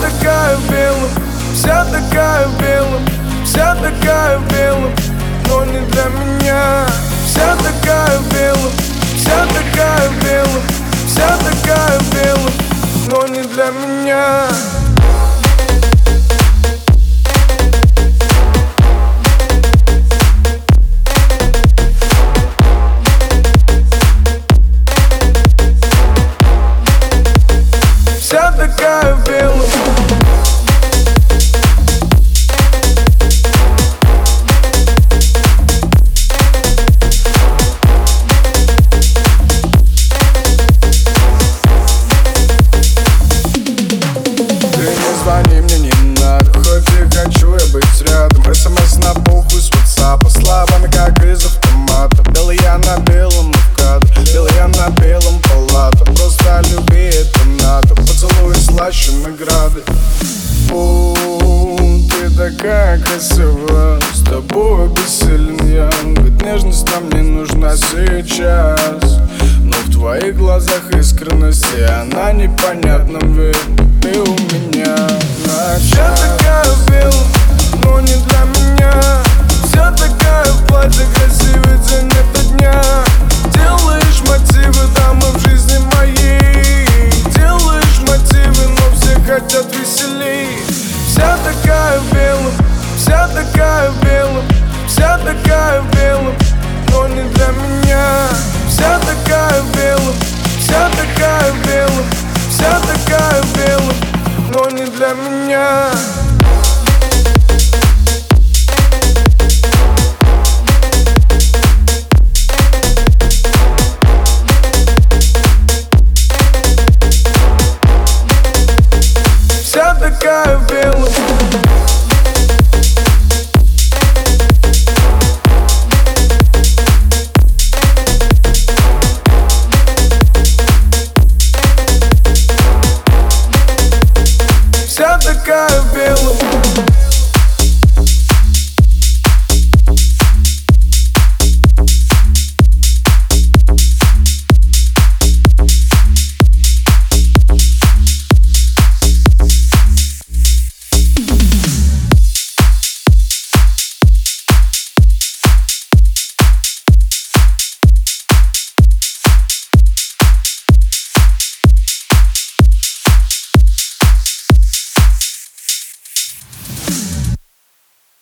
такая в белом, вся такая в белом, вся такая в белом, но не для меня. Вся такая в белом, вся такая в белом, вся такая в белом, но не для меня. Вся такая в белом. Звони мне не надо, хоть и хочу я быть рядом. СМС на похуй с WhatsApp, словами как из автомата. Белый я на белом, но в кадр, белый я на белом палата. Просто люби, это надо, поцелуй слаще награды. Ты такая красивая, с тобой бессилен я. Ведь нежность нам не нужна сейчас, но в твоих глазах искренность, и она непонятна, ведь ты у меня. Вся такая в белом, но не для меня. Вся такая в платье, красивый день это дня. Делаешь мотивы, дамы в жизни моей. Делаешь мотивы, но все хотят веселей. Вся такая в белом, вся такая в белом, вся такая в белом, но не для меня. Вся такая в белом, вся такая в белом, вся такая в белом, но не для меня. Вся такая в белом. Вся такая в белом.